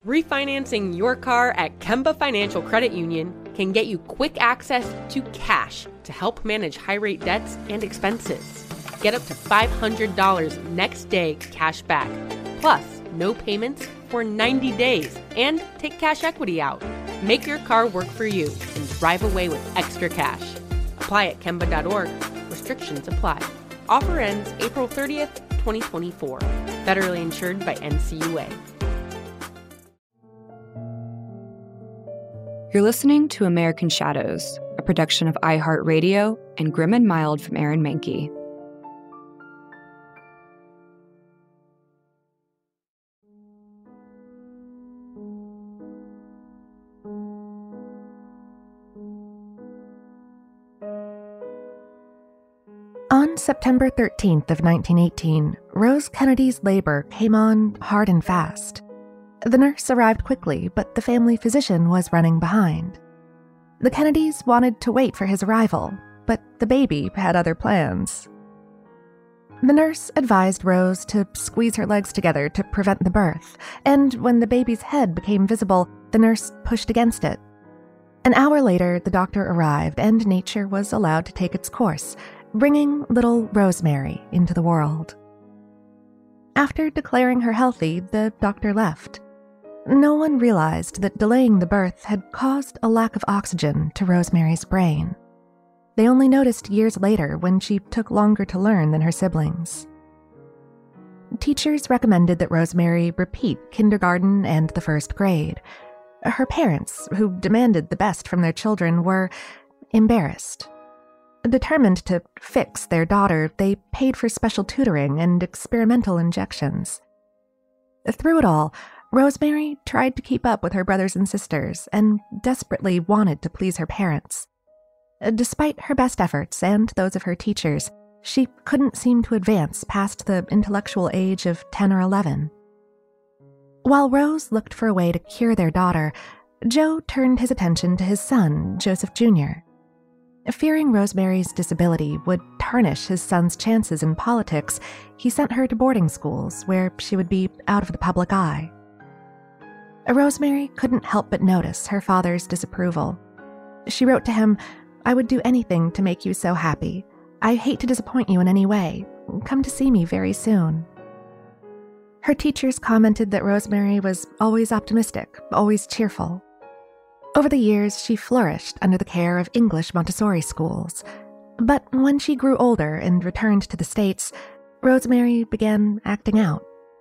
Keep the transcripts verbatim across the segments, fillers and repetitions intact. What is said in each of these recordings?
Refinancing your car at Kemba Financial Credit Union can get you quick access to cash to help manage high-rate debts and expenses. Get up to five hundred dollars next day cash back, plus no payments for ninety days, and take cash equity out. Make your car work for you and drive away with extra cash. Apply at Kemba dot org. Restrictions apply. Offer ends April thirtieth, twenty twenty-four. Federally insured by N C U A. You're listening to American Shadows, a production of iHeartRadio and Grim and Mild from Aaron Mahnke. On September thirteenth of nineteen eighteen, Rose Kennedy's labor came on hard and fast. The nurse arrived quickly, but the family physician was running behind. The Kennedys wanted to wait for his arrival, but the baby had other plans. The nurse advised Rose to squeeze her legs together to prevent the birth, and when the baby's head became visible, the nurse pushed against it. An hour later, the doctor arrived, and nature was allowed to take its course, bringing little Rosemary into the world. After declaring her healthy, the doctor left. No one realized that delaying the birth had caused a lack of oxygen to Rosemary's brain. They only noticed years later when she took longer to learn than her siblings. Teachers recommended that Rosemary repeat kindergarten and the first grade. Her parents, who demanded the best from their children, were embarrassed. Determined to fix their daughter, they paid for special tutoring and experimental injections. Through it all, Rosemary tried to keep up with her brothers and sisters and desperately wanted to please her parents. Despite her best efforts and those of her teachers, she couldn't seem to advance past the intellectual age of ten or eleven. While Rose looked for a way to cure their daughter, Joe turned his attention to his son, Joseph Junior Fearing Rosemary's disability would tarnish his son's chances in politics, he sent her to boarding schools where she would be out of the public eye. Rosemary couldn't help but notice her father's disapproval. She wrote to him, "I would do anything to make you so happy. I hate to disappoint you in any way. Come to see me very soon." Her teachers commented that Rosemary was always optimistic, always cheerful. Over the years, she flourished under the care of English Montessori schools. But when she grew older and returned to the States, Rosemary began acting out.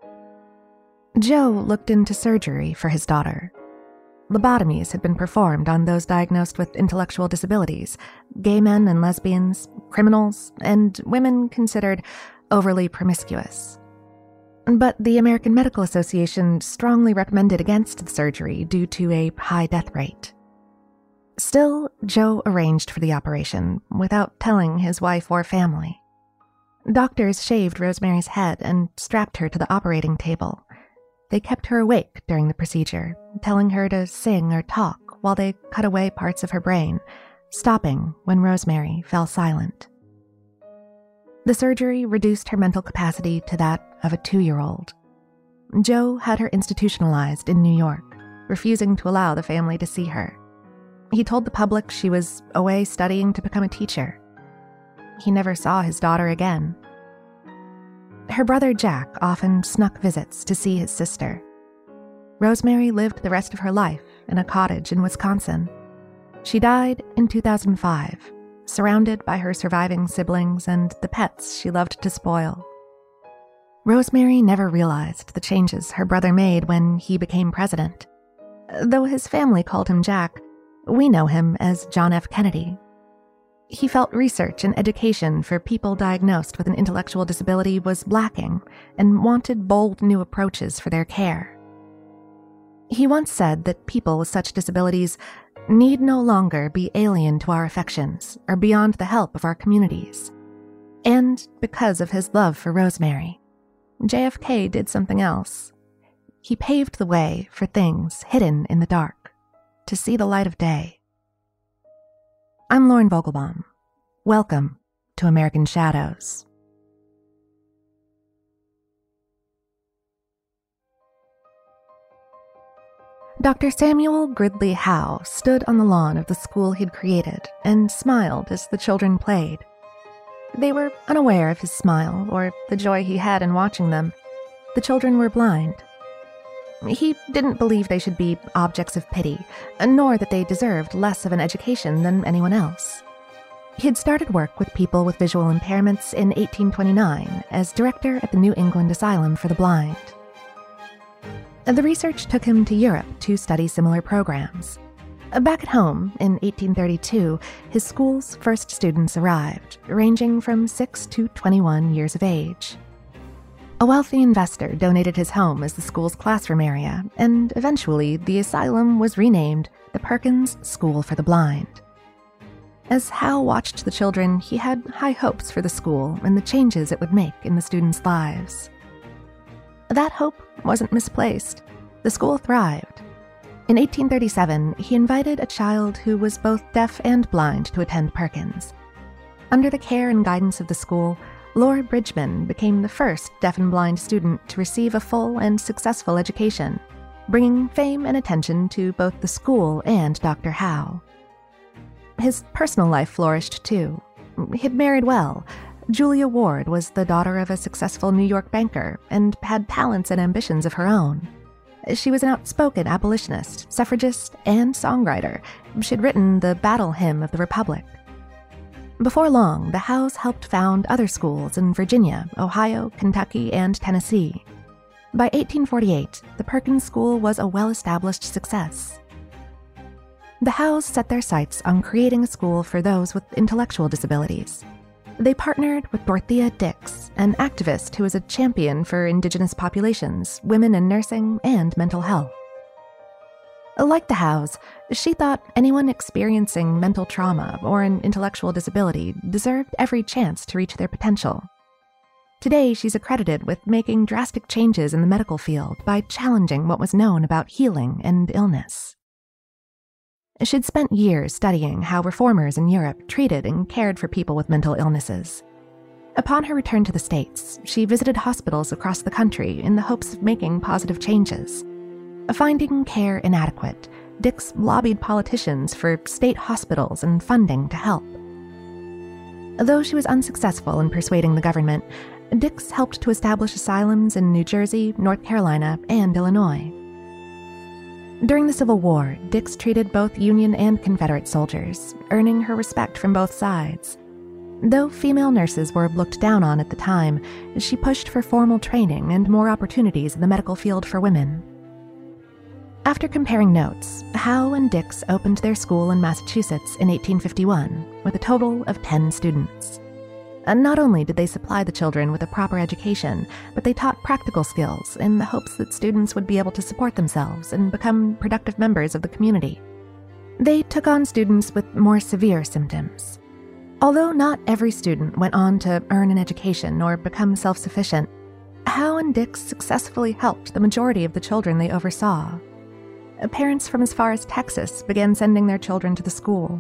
Joe looked into surgery for his daughter. Lobotomies had been performed on those diagnosed with intellectual disabilities, gay men and lesbians, criminals, and women considered overly promiscuous. But the American Medical Association strongly recommended against the surgery due to a high death rate. Still, Joe arranged for the operation without telling his wife or family. Doctors shaved Rosemary's head and strapped her to the operating table. They kept her awake during the procedure, telling her to sing or talk while they cut away parts of her brain, stopping when Rosemary fell silent. The surgery reduced her mental capacity to that of a two-year-old. Joe had her institutionalized in New York, refusing to allow the family to see her. He told the public she was away studying to become a teacher. He never saw his daughter again. Her brother Jack often snuck visits to see his sister. Rosemary lived the rest of her life in a cottage in Wisconsin. She died in two thousand five, surrounded by her surviving siblings and the pets she loved to spoil. Rosemary never realized the changes her brother made when he became president. Though his family called him Jack, we know him as John F. Kennedy. He felt research and education for people diagnosed with an intellectual disability was lacking and wanted bold new approaches for their care. He once said that people with such disabilities need no longer be alien to our affections or beyond the help of our communities. And because of his love for Rosemary, J F K did something else. He paved the way for things hidden in the dark to see the light of day. I'm Lauren Vogelbaum. Welcome to American Shadows. Doctor Samuel Gridley Howe stood on the lawn of the school he'd created and smiled as the children played. They were unaware of his smile or the joy he had in watching them. The children were blind. He didn't believe they should be objects of pity, nor that they deserved less of an education than anyone else. He'd started work with people with visual impairments in eighteen twenty-nine as director at the New England Asylum for the Blind. The research took him to Europe to study similar programs. Back at home, in eighteen thirty-two, his school's first students arrived, ranging from six to twenty-one years of age. A wealthy investor donated his home as the school's classroom area, and eventually the asylum was renamed the Perkins School for the Blind. As Howe watched the children, he had high hopes for the school and the changes it would make in the students' lives. That hope wasn't misplaced. The school thrived. In eighteen thirty-seven, he invited a child who was both deaf and blind to attend Perkins. Under the care and guidance of the school, Laura Bridgman became the first deaf and blind student to receive a full and successful education, bringing fame and attention to both the school and Doctor Howe. His personal life flourished, too. He'd married well. Julia Ward was the daughter of a successful New York banker and had talents and ambitions of her own. She was an outspoken abolitionist, suffragist, and songwriter. She'd written the Battle Hymn of the Republic. Before long, the Howes helped found other schools in Virginia, Ohio, Kentucky, and Tennessee. By eighteen forty-eight, the Perkins School was a well-established success. The Howes set their sights on creating a school for those with intellectual disabilities. They partnered with Dorothea Dix, an activist who was a champion for indigenous populations, women in nursing, and mental health. Like the Howes, she thought anyone experiencing mental trauma or an intellectual disability deserved every chance to reach their potential. Today, she's accredited with making drastic changes in the medical field by challenging what was known about healing and illness. She'd spent years studying how reformers in Europe treated and cared for people with mental illnesses. Upon her return to the States, she visited hospitals across the country in the hopes of making positive changes. Finding care inadequate, Dix lobbied politicians for state hospitals and funding to help. Though she was unsuccessful in persuading the government, Dix helped to establish asylums in New Jersey, North Carolina, and Illinois. During the Civil War, Dix treated both Union and Confederate soldiers, earning her respect from both sides. Though female nurses were looked down on at the time, she pushed for formal training and more opportunities in the medical field for women. After comparing notes, Howe and Dix opened their school in Massachusetts in eighteen fifty-one, with a total of ten students. And not only did they supply the children with a proper education, but they taught practical skills in the hopes that students would be able to support themselves and become productive members of the community. They took on students with more severe symptoms. Although not every student went on to earn an education or become self-sufficient, Howe and Dix successfully helped the majority of the children they oversaw. Parents from as far as Texas began sending their children to the school.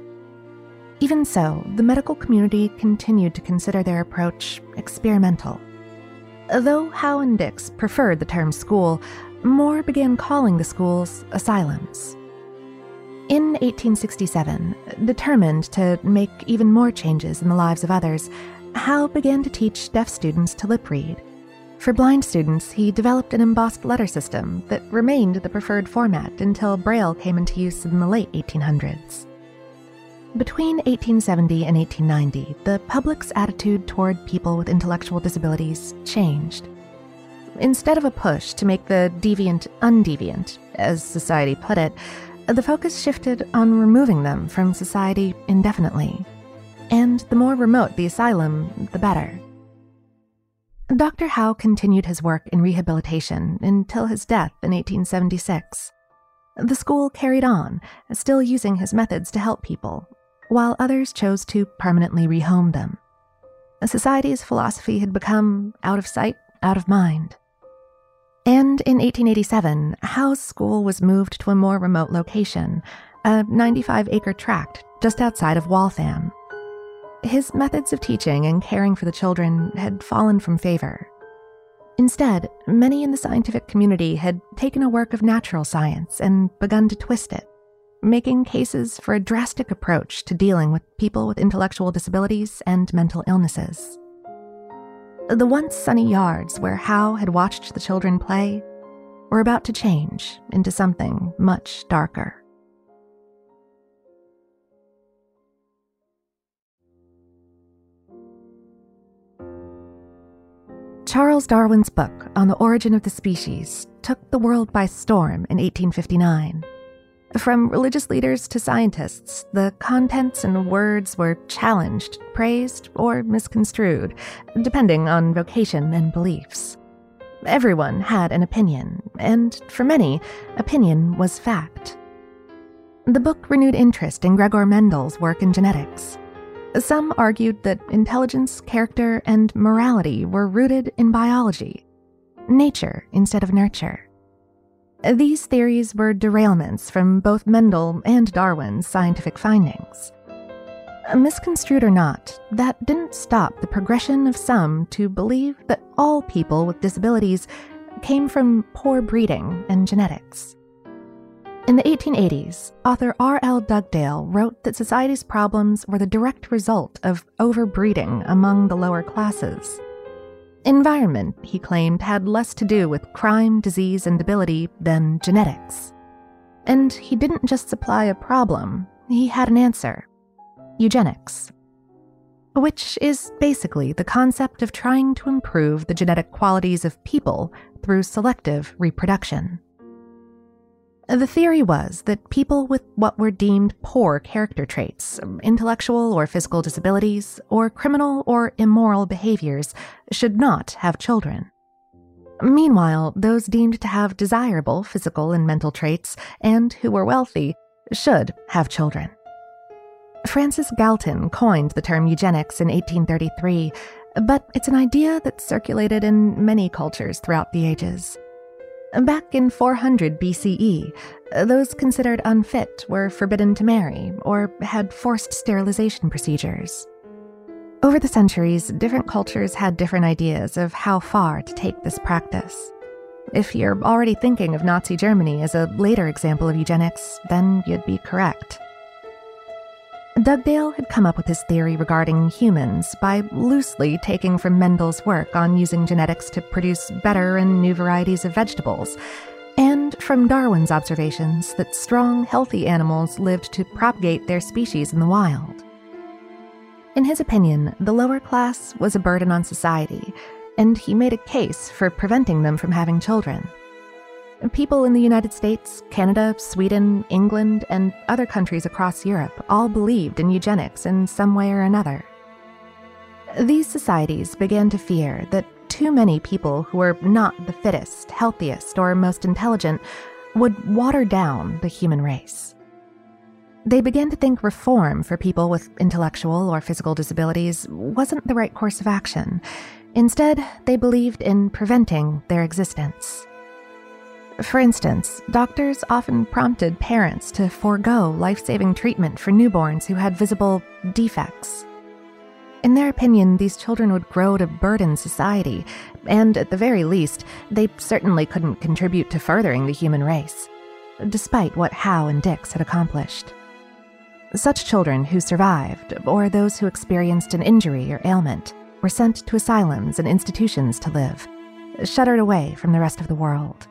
Even so, the medical community continued to consider their approach experimental. Though Howe and Dix preferred the term school, more began calling the schools asylums. In eighteen sixty-seven, determined to make even more changes in the lives of others, Howe began to teach deaf students to lip read. For blind students, he developed an embossed letter system that remained the preferred format until Braille came into use in the late eighteen hundreds. Between eighteen seventy and eighteen ninety, the public's attitude toward people with intellectual disabilities changed. Instead of a push to make the deviant undeviant, as society put it, the focus shifted on removing them from society indefinitely. And the more remote the asylum, the better. Doctor Howe continued his work in rehabilitation until his death in eighteen seventy-six. The school carried on, still using his methods to help people, while others chose to permanently rehome them. Society's philosophy had become out of sight, out of mind. And in eighteen eighty-seven, Howe's school was moved to a more remote location, a ninety-five acre tract just outside of Waltham. His methods of teaching and caring for the children had fallen from favor. Instead, many in the scientific community had taken a work of natural science and begun to twist it, making cases for a drastic approach to dealing with people with intellectual disabilities and mental illnesses. The once sunny yards where Howe had watched the children play were about to change into something much darker. Charles Darwin's book on the origin of the species took the world by storm in eighteen fifty-nine. From religious leaders to scientists, the contents and words were challenged, praised, or misconstrued, depending on vocation and beliefs. Everyone had an opinion, and for many, opinion was fact. The book renewed interest in Gregor Mendel's work in genetics. Some argued that intelligence, character, and morality were rooted in biology, nature instead of nurture. These theories were derailments from both Mendel and Darwin's scientific findings. Misconstrued or not, that didn't stop the progression of some to believe that all people with disabilities came from poor breeding and genetics. In the eighteen eighties, author R L Dugdale wrote that society's problems were the direct result of overbreeding among the lower classes. Environment, he claimed, had less to do with crime, disease, and debility than genetics. And he didn't just supply a problem, he had an answer: eugenics. Which is basically the concept of trying to improve the genetic qualities of people through selective reproduction. The theory was that people with what were deemed poor character traits, intellectual or physical disabilities, or criminal or immoral behaviors should not have children. Meanwhile, those deemed to have desirable physical and mental traits and who were wealthy should have children. Francis Galton coined the term eugenics in eighteen thirty-three, but it's an idea that circulated in many cultures throughout the ages. Back in four hundred B C E, those considered unfit were forbidden to marry or had forced sterilization procedures. Over the centuries, different cultures had different ideas of how far to take this practice. If you're already thinking of Nazi Germany as a later example of eugenics, then you'd be correct. Dugdale had come up with his theory regarding humans by loosely taking from Mendel's work on using genetics to produce better and new varieties of vegetables, and from Darwin's observations that strong, healthy animals lived to propagate their species in the wild. In his opinion, the lower class was a burden on society, and he made a case for preventing them from having children. People in the United States, Canada, Sweden, England, and other countries across Europe all believed in eugenics in some way or another. These societies began to fear that too many people who were not the fittest, healthiest, or most intelligent would water down the human race. They began to think reform for people with intellectual or physical disabilities wasn't the right course of action. Instead, they believed in preventing their existence. For instance, doctors often prompted parents to forego life-saving treatment for newborns who had visible defects. In their opinion, these children would grow to burden society, and at the very least, they certainly couldn't contribute to furthering the human race, despite what Howe and Dix had accomplished. Such children who survived, or those who experienced an injury or ailment, were sent to asylums and institutions to live, shuttered away from the rest of the world.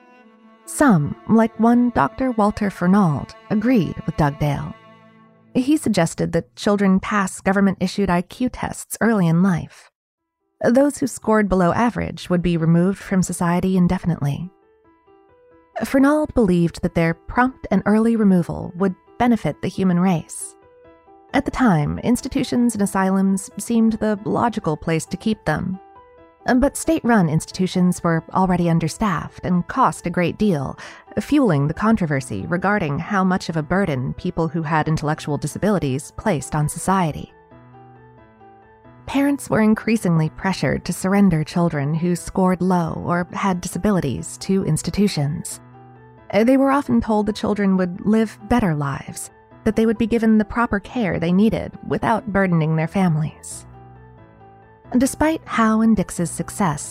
Some, like one Doctor Walter Fernald, agreed with Dugdale. He suggested that children pass government-issued I Q tests early in life. Those who scored below average would be removed from society indefinitely. Fernald believed that their prompt and early removal would benefit the human race. At the time, institutions and asylums seemed the logical place to keep them. But state-run institutions were already understaffed and cost a great deal, fueling the controversy regarding how much of a burden people who had intellectual disabilities placed on society. Parents were increasingly pressured to surrender children who scored low or had disabilities to institutions. They were often told the children would live better lives, that they would be given the proper care they needed without burdening their families. Despite Howe and Dix's success,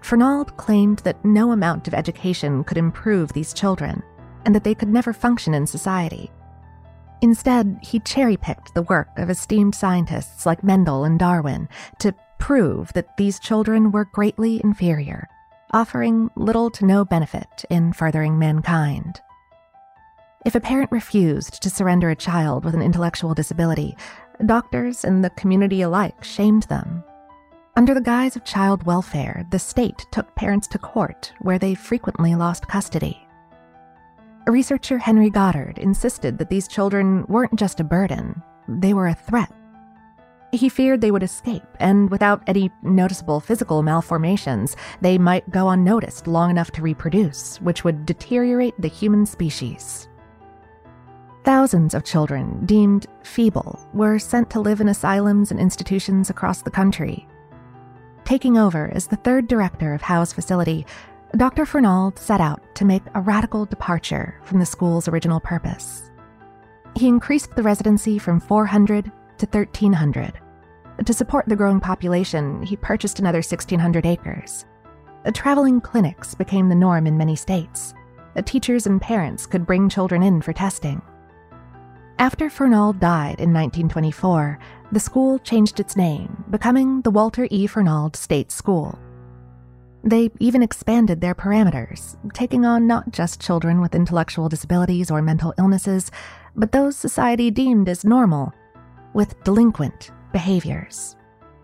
Fernald claimed that no amount of education could improve these children, and that they could never function in society. Instead, he cherry-picked the work of esteemed scientists like Mendel and Darwin to prove that these children were greatly inferior, offering little to no benefit in furthering mankind. If a parent refused to surrender a child with an intellectual disability, doctors and the community alike shamed them. Under the guise of child welfare, the state took parents to court, where they frequently lost custody. Researcher Henry Goddard insisted that these children weren't just a burden, they were a threat. He feared they would escape, and without any noticeable physical malformations, they might go unnoticed long enough to reproduce, which would deteriorate the human species. Thousands of children, deemed feeble, were sent to live in asylums and institutions across the country. Taking over as the third director of Howe's facility, Doctor Fernald set out to make a radical departure from the school's original purpose. He increased the residency from four hundred to thirteen hundred. To support the growing population, he purchased another sixteen hundred acres. Traveling clinics became the norm in many states. Teachers and parents could bring children in for testing. After Fernald died in nineteen twenty-four, the school changed its name, becoming the Walter E. Fernald State School. They even expanded their parameters, taking on not just children with intellectual disabilities or mental illnesses, but those society deemed as normal, with delinquent behaviors.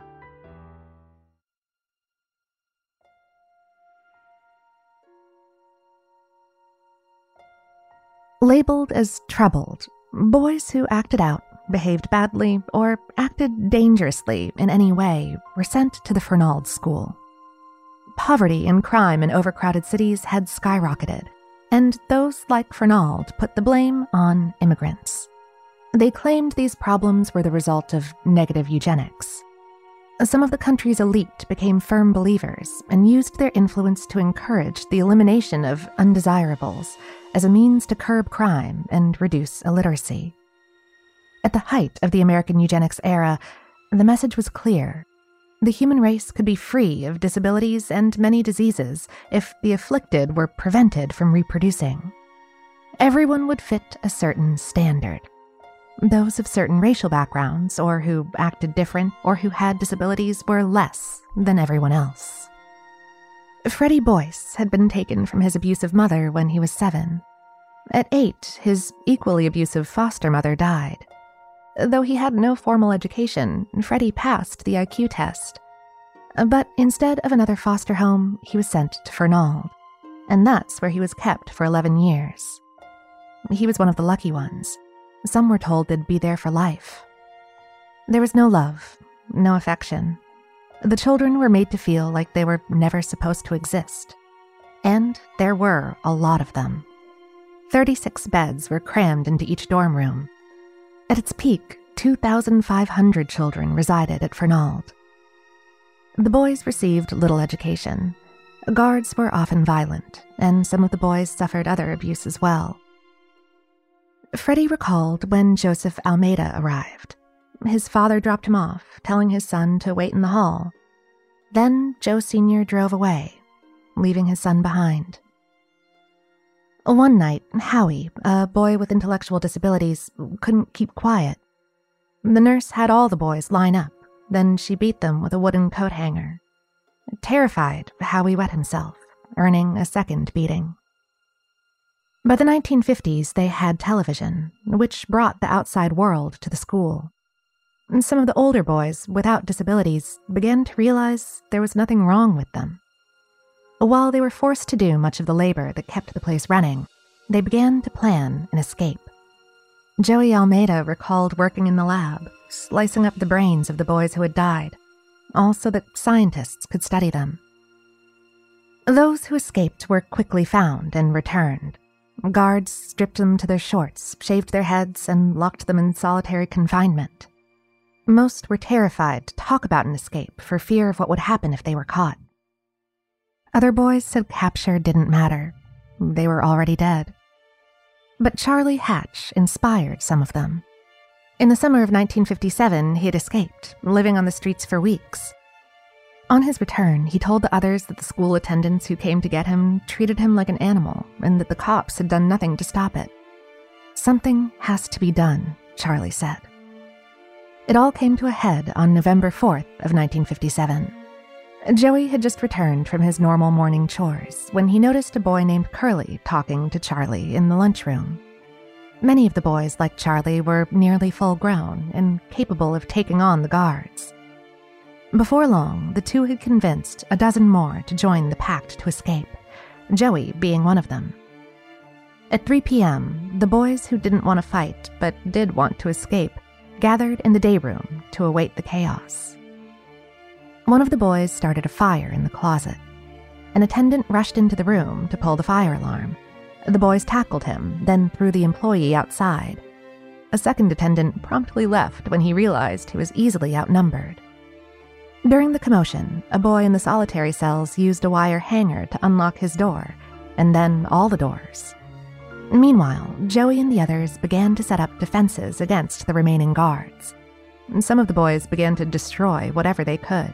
Labeled as troubled, boys who acted out, behaved badly, or acted dangerously in any way were sent to the Fernald School. Poverty and crime in overcrowded cities had skyrocketed, and those like Fernald put the blame on immigrants. They claimed these problems were the result of negative eugenics. Some of the country's elite became firm believers and used their influence to encourage the elimination of undesirables as a means to curb crime and reduce illiteracy. At the height of the American eugenics era, the message was clear. The human race could be free of disabilities and many diseases if the afflicted were prevented from reproducing. Everyone would fit a certain standard. Those of certain racial backgrounds, or who acted different, or who had disabilities, were less than everyone else. Freddie Boyce had been taken from his abusive mother when he was seven. At eight, his equally abusive foster mother died. Though he had no formal education, Freddie passed the I Q test. But instead of another foster home, he was sent to Fernald, and that's where he was kept for eleven years. He was one of the lucky ones. Some were told they'd be there for life. There was no love, no affection. The children were made to feel like they were never supposed to exist. And there were a lot of them. thirty-six beds were crammed into each dorm room. At its peak, two thousand five hundred children resided at Fernald. The boys received little education. Guards were often violent, and some of the boys suffered other abuse as well. Freddie recalled when Joseph Almeida arrived. His father dropped him off, telling his son to wait in the hall. Then Joe Senior drove away, leaving his son behind. One night, Howie, a boy with intellectual disabilities, couldn't keep quiet. The nurse had all the boys line up, then she beat them with a wooden coat hanger. Terrified, Howie wet himself, earning a second beating. By the nineteen fifties, they had television, which brought the outside world to the school. Some of the older boys, without disabilities, began to realize there was nothing wrong with them. While they were forced to do much of the labor that kept the place running, they began to plan an escape. Joey Almeida recalled working in the lab, slicing up the brains of the boys who had died, all so that scientists could study them. Those who escaped were quickly found and returned. Guards stripped them to their shorts, shaved their heads, and locked them in solitary confinement. Most were terrified to talk about an escape for fear of what would happen if they were caught. Other boys said capture didn't matter. They were already dead. But Charlie Hatch inspired some of them. In the summer of nineteen fifty-seven, he had escaped, living on the streets for weeks. On his return, he told the others that the school attendants who came to get him treated him like an animal and that the cops had done nothing to stop it. Something has to be done, Charlie said. It all came to a head on November fourth of nineteen fifty-seven. Joey had just returned from his normal morning chores when he noticed a boy named Curly talking to Charlie in the lunchroom. Many of the boys, like Charlie, were nearly full-grown and capable of taking on the guards. Before long, the two had convinced a dozen more to join the pact to escape, Joey being one of them. At three p.m., the boys who didn't want to fight but did want to escape gathered in the day room to await the chaos. One of the boys started a fire in the closet. An attendant rushed into the room to pull the fire alarm. The boys tackled him, then threw the employee outside. A second attendant promptly left when he realized he was easily outnumbered. During the commotion, a boy in the solitary cells used a wire hanger to unlock his door, and then all the doors. Meanwhile, Joey and the others began to set up defenses against the remaining guards. Some of the boys began to destroy whatever they could.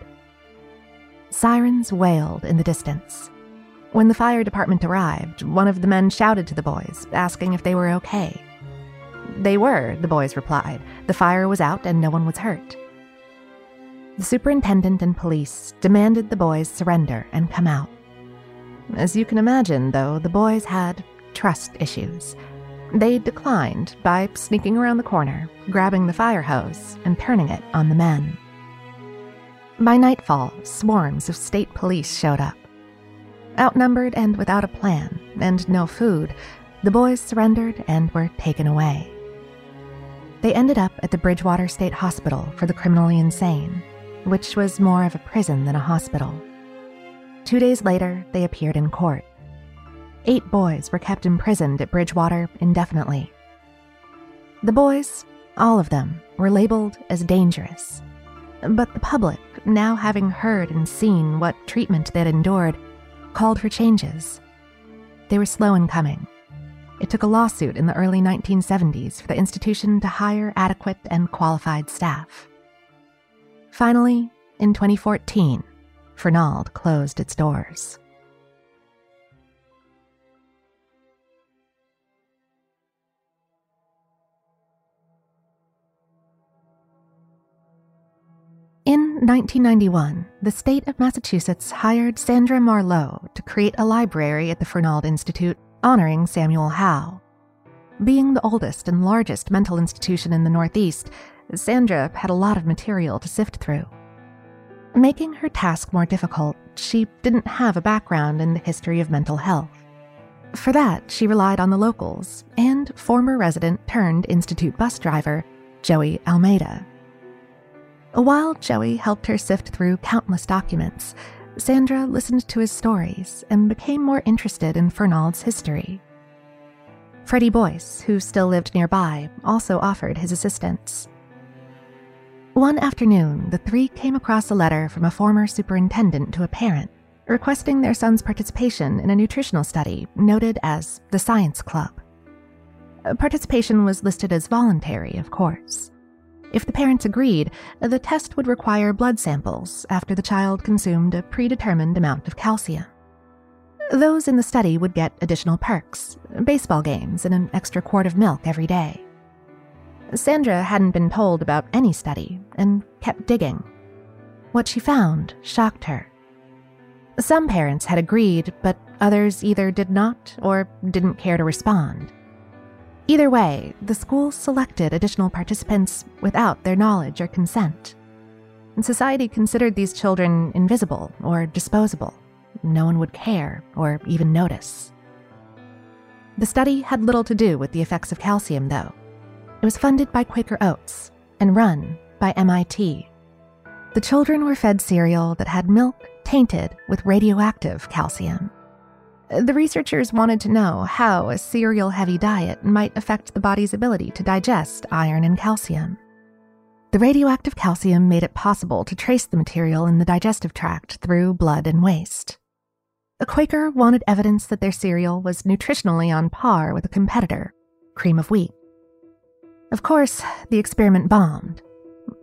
Sirens wailed in the distance. When the fire department arrived, one of the men shouted to the boys, asking if they were okay. They were, the boys replied. The fire was out and no one was hurt. The superintendent and police demanded the boys surrender and come out. As you can imagine, though, the boys had trust issues. They declined by sneaking around the corner, grabbing the fire hose, and turning it on the men. By nightfall, swarms of state police showed up. Outnumbered and without a plan, and no food, the boys surrendered and were taken away. They ended up at the Bridgewater State Hospital for the Criminally Insane, which was more of a prison than a hospital. Two days later, they appeared in court. Eight boys were kept imprisoned at Bridgewater indefinitely. The boys, all of them, were labeled as dangerous. But the public, now having heard and seen what treatment they'd endured, called for changes. They were slow in coming. It took a lawsuit in the early nineteen seventies for the institution to hire adequate and qualified staff. Finally, in twenty fourteen, Fernald closed its doors. In nineteen ninety-one, the state of Massachusetts hired Sandra Marlowe to create a library at the Fernald Institute honoring Samuel Howe. Being the oldest and largest mental institution in the Northeast, Sandra had a lot of material to sift through. Making her task more difficult, she didn't have a background in the history of mental health. For that, she relied on the locals and former resident turned institute bus driver, Joey Almeida. While Joey helped her sift through countless documents, Sandra listened to his stories and became more interested in Fernald's history. Freddie Boyce, who still lived nearby, also offered his assistance. One afternoon, the three came across a letter from a former superintendent to a parent, requesting their son's participation in a nutritional study noted as the Science Club. Participation was listed as voluntary, of course. If the parents agreed, the test would require blood samples after the child consumed a predetermined amount of calcium. Those in the study would get additional perks, baseball games and an extra quart of milk every day. Sandra hadn't been told about any study and kept digging. What she found shocked her. Some parents had agreed, but others either did not or didn't care to respond. Either way, the school selected additional participants without their knowledge or consent. Society considered these children invisible or disposable. No one would care or even notice. The study had little to do with the effects of calcium, though. It was funded by Quaker Oats and run by M I T. The children were fed cereal that had milk tainted with radioactive calcium. The researchers wanted to know how a cereal-heavy diet might affect the body's ability to digest iron and calcium. The radioactive calcium made it possible to trace the material in the digestive tract through blood and waste. A Quaker wanted evidence that their cereal was nutritionally on par with a competitor, Cream of Wheat. Of course, the experiment bombed.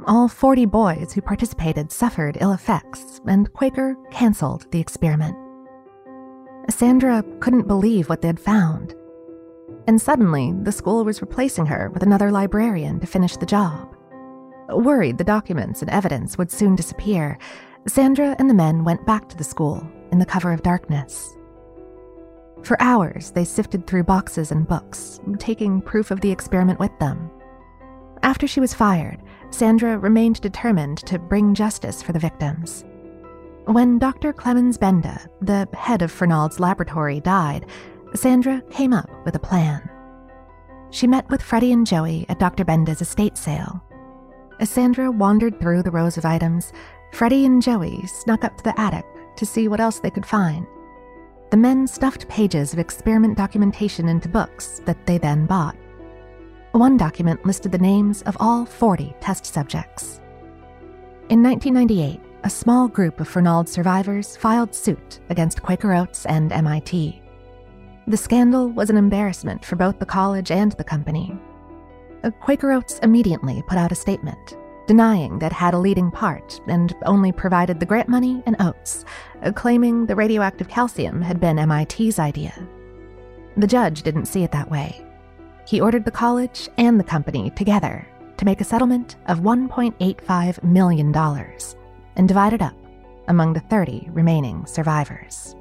All forty boys who participated suffered ill effects, and Quaker canceled the experiment. Sandra couldn't believe what they'd found. And suddenly, the school was replacing her with another librarian to finish the job. Worried the documents and evidence would soon disappear, Sandra and the men went back to the school in the cover of darkness. For hours, they sifted through boxes and books, taking proof of the experiment with them. After she was fired, Sandra remained determined to bring justice for the victims. When Doctor Clemens Benda, the head of Fernald's laboratory, died, Sandra came up with a plan. She met with Freddie and Joey at Doctor Benda's estate sale. As Sandra wandered through the rows of items, Freddie and Joey snuck up to the attic to see what else they could find. The men stuffed pages of experiment documentation into books that they then bought. One document listed the names of all forty test subjects. In nineteen ninety-eight, a small group of Fernald survivors filed suit against Quaker Oats and M I T. The scandal was an embarrassment for both the college and the company. Quaker Oats immediately put out a statement, denying that it had a leading part and only provided the grant money and oats, claiming the radioactive calcium had been M I T's idea. The judge didn't see it that way. He ordered the college and the company together to make a settlement of one point eight five million dollars and divide it up among the thirty remaining survivors.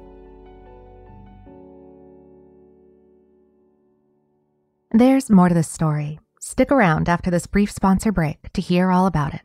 There's more to this story. Stick around after this brief sponsor break to hear all about it.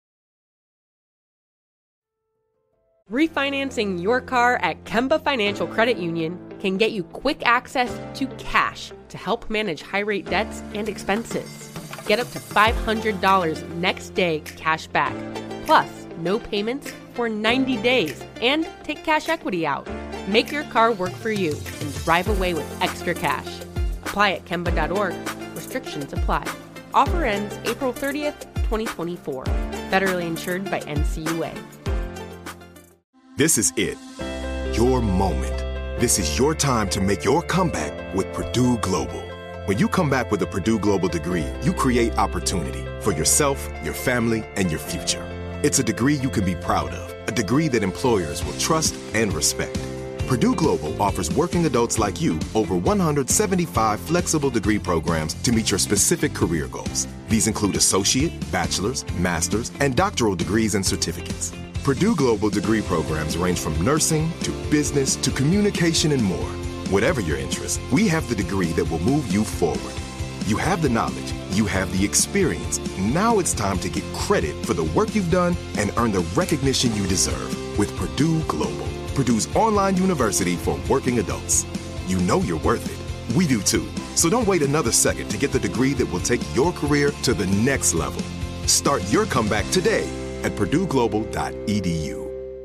Refinancing your car at Kemba Financial Credit Union can get you quick access to cash to help manage high-rate debts and expenses. Get up to five hundred dollars next day cash back, plus no payments for ninety days, and take cash equity out. Make your car work for you and drive away with extra cash. Apply at Kemba dot org. Restrictions apply. Offer ends April thirtieth, twenty twenty-four. Federally insured by N C U A. This is it. Your moment. This is your time to make your comeback with Purdue Global. When you come back with a Purdue Global degree, you create opportunity for yourself, your family, and your future. It's a degree you can be proud of, a degree that employers will trust and respect. Purdue Global offers working adults like you over one hundred seventy-five flexible degree programs to meet your specific career goals. These include associate, bachelor's, master's, and doctoral degrees and certificates. Purdue Global degree programs range from nursing to business to communication and more. Whatever your interest, we have the degree that will move you forward. You have the knowledge, you have the experience. Now it's time to get credit for the work you've done and earn the recognition you deserve with Purdue Global, Purdue's online university for working adults. You know you're worth it. We do too. So don't wait another second to get the degree that will take your career to the next level. Start your comeback today at purdue global dot e d u.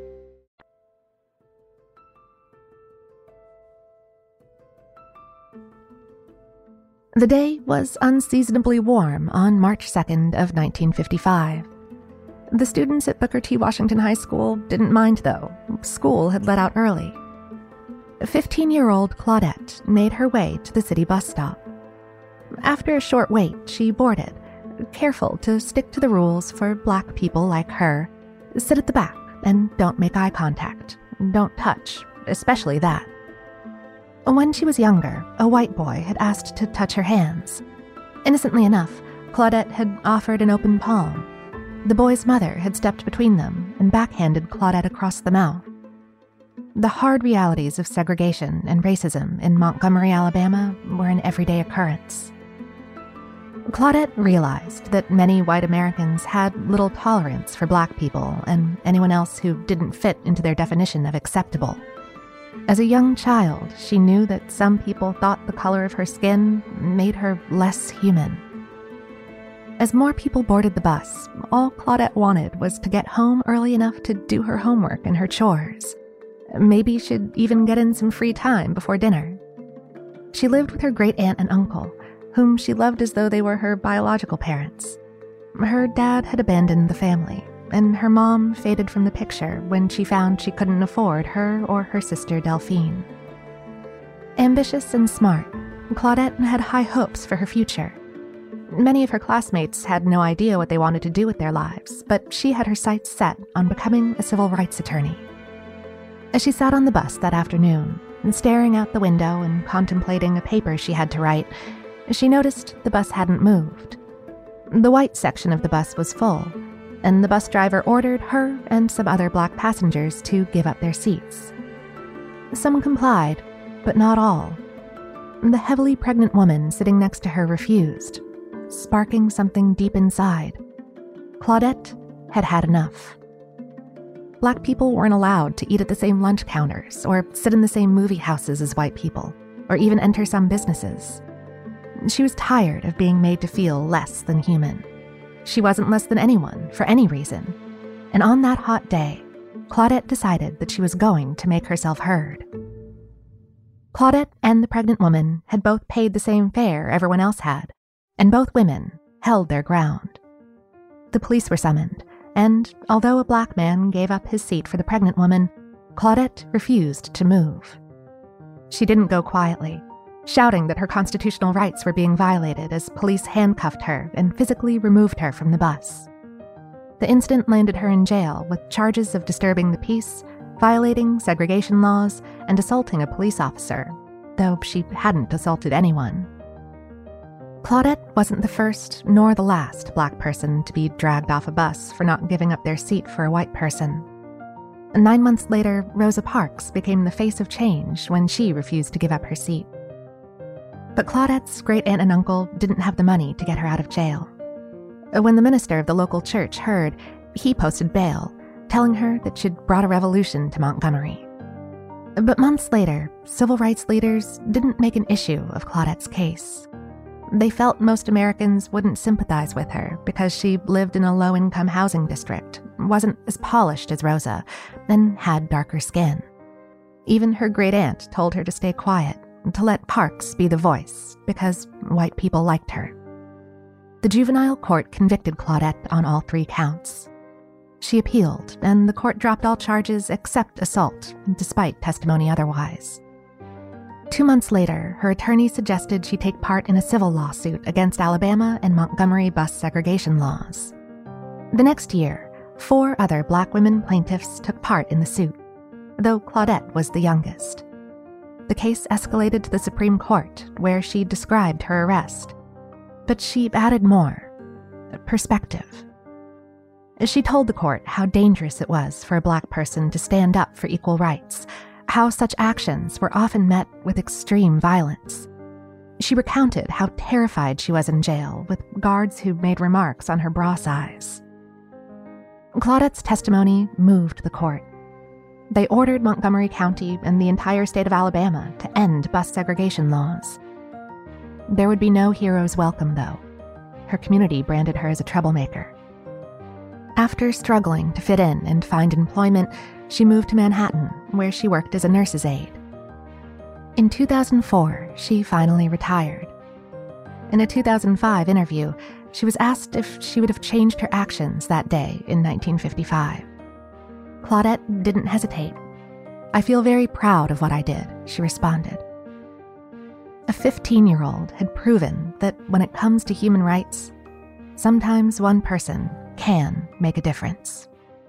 The day was unseasonably warm on March second of nineteen fifty-five. The students at Booker T. Washington High School didn't mind, though. School had let out early. fifteen-year-old Claudette made her way to the city bus stop. After a short wait, she boarded, careful to stick to the rules for black people like her. Sit at the back and don't make eye contact. Don't touch, especially that. When she was younger, a white boy had asked to touch her hands. Innocently enough, Claudette had offered an open palm. The boy's mother had stepped between them and backhanded Claudette across the mouth. The hard realities of segregation and racism in Montgomery, Alabama were an everyday occurrence. Claudette realized that many white Americans had little tolerance for black people and anyone else who didn't fit into their definition of acceptable. As a young child, she knew that some people thought the color of her skin made her less human. As more people boarded the bus, all Claudette wanted was to get home early enough to do her homework and her chores. Maybe she'd even get in some free time before dinner. She lived with her great-aunt and uncle, whom she loved as though they were her biological parents. Her dad had abandoned the family, and her mom faded from the picture when she found she couldn't afford her or her sister Delphine. Ambitious and smart, Claudette had high hopes for her future. Many of her classmates had no idea what they wanted to do with their lives, but she had her sights set on becoming a civil rights attorney. As she sat on the bus that afternoon, staring out the window and contemplating a paper she had to write, she noticed the bus hadn't moved. The white section of the bus was full, and the bus driver ordered her and some other black passengers to give up their seats. Some complied, but not all. The heavily pregnant woman sitting next to her refused, sparking something deep inside. Claudette had had enough. Black people weren't allowed to eat at the same lunch counters or sit in the same movie houses as white people, or even enter some businesses. She was tired of being made to feel less than human. She wasn't less than anyone for any reason. And on that hot day, Claudette decided that she was going to make herself heard. Claudette and the pregnant woman had both paid the same fare everyone else had, and both women held their ground. The police were summoned, and although a black man gave up his seat for the pregnant woman, Claudette refused to move. She didn't go quietly, shouting that her constitutional rights were being violated as police handcuffed her and physically removed her from the bus. The incident landed her in jail with charges of disturbing the peace, violating segregation laws, and assaulting a police officer, though she hadn't assaulted anyone. Claudette wasn't the first nor the last black person to be dragged off a bus for not giving up their seat for a white person. Nine months later, Rosa Parks became the face of change when she refused to give up her seat. But Claudette's great-aunt and uncle didn't have the money to get her out of jail. When the minister of the local church heard, he posted bail, telling her that she'd brought a revolution to Montgomery. But months later, civil rights leaders didn't make an issue of Claudette's case. They felt most Americans wouldn't sympathize with her because she lived in a low-income housing district, wasn't as polished as Rosa, and had darker skin. Even her great-aunt told her to stay quiet, to let Parks be the voice, because white people liked her. The juvenile court convicted Claudette on all three counts. She appealed, and the court dropped all charges except assault, despite testimony otherwise. Two months later, her attorney suggested she take part in a civil lawsuit against Alabama and Montgomery bus segregation laws. The next year, four other black women plaintiffs took part in the suit, though Claudette was the youngest. The case escalated to the Supreme Court, where she described her arrest. But she added more: perspective. She told the court how dangerous it was for a black person to stand up for equal rights, how such actions were often met with extreme violence. She recounted how terrified she was in jail, with guards who made remarks on her bra size. Claudette's testimony moved the court. They ordered Montgomery County and the entire state of Alabama to end bus segregation laws. There would be no hero's welcome, though. Her community branded her as a troublemaker. After struggling to fit in and find employment, she moved to Manhattan, where she worked as a nurse's aide. In two thousand four, she finally retired. In a two thousand five interview, she was asked if she would have changed her actions that day in nineteen fifty-five. Claudette didn't hesitate. "I feel very proud of what I did," she responded. A fifteen-year-old had proven that when it comes to human rights, sometimes one person can make a difference.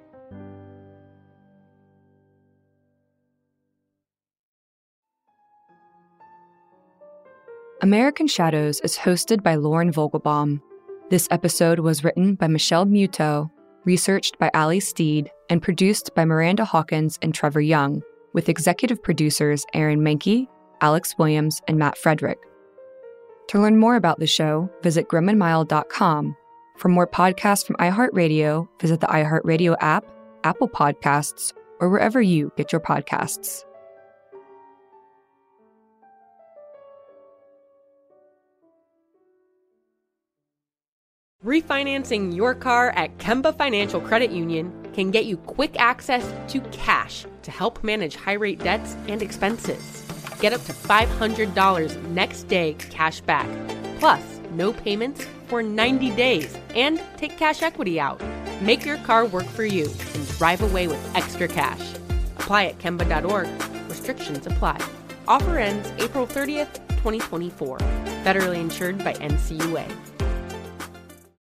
American Shadows is hosted by Lauren Vogelbaum. This episode was written by Michelle Muto, researched by Ali Steed, and produced by Miranda Hawkins and Trevor Young, with executive producers Aaron Mankey, Alex Williams, and Matt Frederick. To learn more about the show, visit grim and mild dot com. For more podcasts from iHeartRadio, visit the iHeartRadio app, Apple Podcasts, or wherever you get your podcasts. Refinancing your car at Kemba Financial Credit Union can get you quick access to cash to help manage high-rate debts and expenses. Get up to five hundred dollars next day cash back, plus no payments for ninety days, and take cash equity out. Make your car work for you and drive away with extra cash. Apply at kemba dot org. Restrictions apply. Offer ends April thirtieth, twenty twenty-four. Federally insured by N C U A.